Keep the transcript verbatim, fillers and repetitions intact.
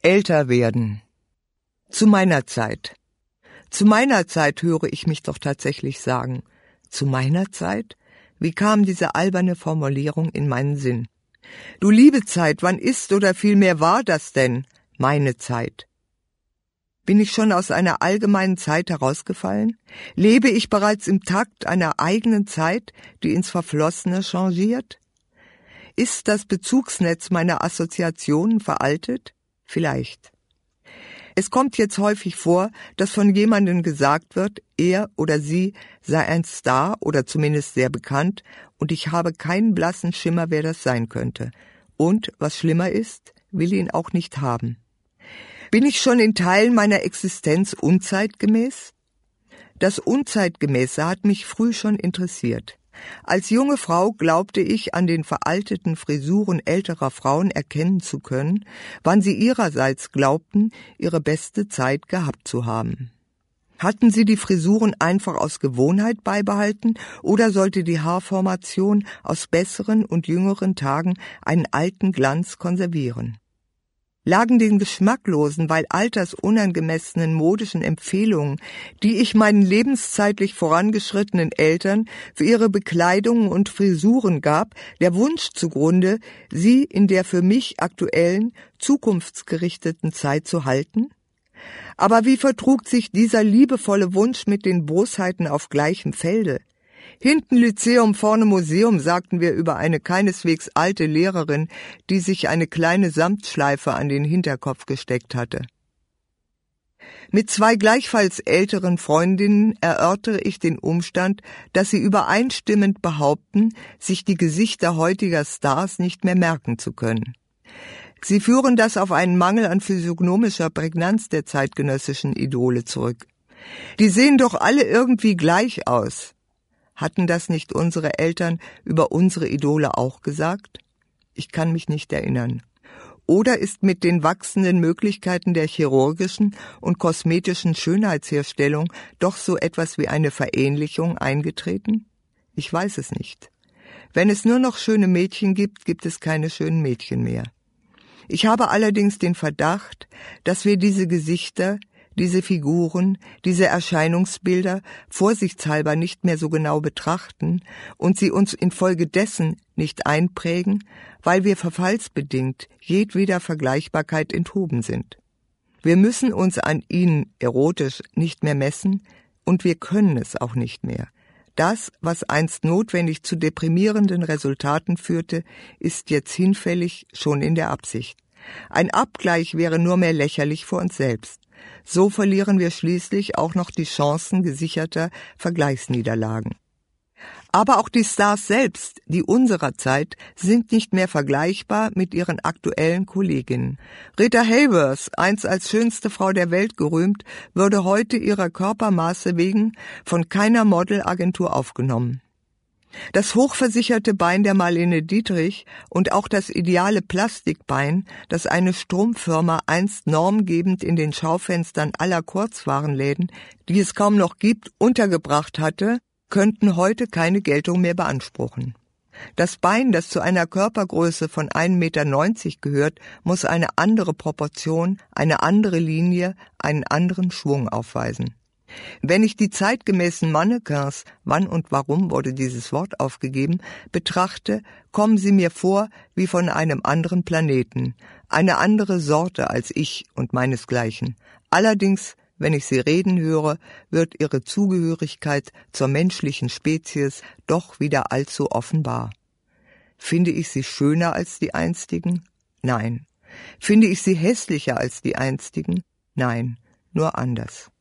Älter werden. Zu meiner Zeit. Zu meiner Zeit höre ich mich doch tatsächlich sagen. Zu meiner Zeit? Wie kam diese alberne Formulierung in meinen Sinn? Du liebe Zeit, wann ist oder vielmehr war das denn meine Zeit? Bin ich schon aus einer allgemeinen Zeit herausgefallen? Lebe ich bereits im Takt einer eigenen Zeit, die ins Verflossene changiert? Ist das Bezugsnetz meiner Assoziationen veraltet? Vielleicht. Es kommt jetzt häufig vor, dass von jemandem gesagt wird, er oder sie sei ein Star oder zumindest sehr bekannt, und ich habe keinen blassen Schimmer, wer das sein könnte. Und, was schlimmer ist, will ihn auch nicht haben. Bin ich schon in Teilen meiner Existenz unzeitgemäß? Das Unzeitgemäße hat mich früh schon interessiert. Als junge Frau glaubte ich, an den veralteten Frisuren älterer Frauen erkennen zu können, wann sie ihrerseits glaubten, ihre beste Zeit gehabt zu haben. Hatten sie die Frisuren einfach aus Gewohnheit beibehalten, oder sollte die Haarformation aus besseren und jüngeren Tagen einen alten Glanz konservieren? Lagen den geschmacklosen, weil altersunangemessenen modischen Empfehlungen, die ich meinen lebenszeitlich vorangeschrittenen Eltern für ihre Bekleidungen und Frisuren gab, der Wunsch zugrunde, sie in der für mich aktuellen, zukunftsgerichteten Zeit zu halten? Aber wie vertrug sich dieser liebevolle Wunsch mit den Bosheiten auf gleichem Felde? Hinten Lyzeum, vorne Museum, sagten wir über eine keineswegs alte Lehrerin, die sich eine kleine Samtschleife an den Hinterkopf gesteckt hatte. Mit zwei gleichfalls älteren Freundinnen erörtere ich den Umstand, dass sie übereinstimmend behaupten, sich die Gesichter heutiger Stars nicht mehr merken zu können. Sie führen das auf einen Mangel an physiognomischer Prägnanz der zeitgenössischen Idole zurück. Die sehen doch alle irgendwie gleich aus. Hatten das nicht unsere Eltern über unsere Idole auch gesagt? Ich kann mich nicht erinnern. Oder ist mit den wachsenden Möglichkeiten der chirurgischen und kosmetischen Schönheitsherstellung doch so etwas wie eine Verähnlichung eingetreten? Ich weiß es nicht. Wenn es nur noch schöne Mädchen gibt, gibt es keine schönen Mädchen mehr. Ich habe allerdings den Verdacht, dass wir diese Gesichter, diese Figuren, diese Erscheinungsbilder vorsichtshalber nicht mehr so genau betrachten und sie uns infolgedessen nicht einprägen, weil wir verfallsbedingt jedweder Vergleichbarkeit enthoben sind. Wir müssen uns an ihnen erotisch nicht mehr messen, und wir können es auch nicht mehr. Das, was einst notwendig zu deprimierenden Resultaten führte, ist jetzt hinfällig, schon in der Absicht. Ein Abgleich wäre nur mehr lächerlich vor uns selbst. So verlieren wir schließlich auch noch die Chancen gesicherter Vergleichsniederlagen. Aber auch die Stars selbst, die unserer Zeit, sind nicht mehr vergleichbar mit ihren aktuellen Kolleginnen. Rita Hayworth, einst als schönste Frau der Welt gerühmt, würde heute ihrer Körpermaße wegen von keiner Modelagentur aufgenommen. Das hochversicherte Bein der Marlene Dietrich und auch das ideale Plastikbein, das eine Strumpffirma einst normgebend in den Schaufenstern aller Kurzwarenläden, die es kaum noch gibt, untergebracht hatte, könnten heute keine Geltung mehr beanspruchen. Das Bein, das zu einer Körpergröße von ein Meter neunzig gehört, muss eine andere Proportion, eine andere Linie, einen anderen Schwung aufweisen. Wenn ich die zeitgemäßen Mannequins, wann und warum wurde dieses Wort aufgegeben, betrachte, kommen sie mir vor wie von einem anderen Planeten, eine andere Sorte als ich und meinesgleichen. Allerdings, wenn ich sie reden höre, wird ihre Zugehörigkeit zur menschlichen Spezies doch wieder allzu offenbar. Finde ich sie schöner als die einstigen? Nein. Finde ich sie hässlicher als die einstigen? Nein, nur anders.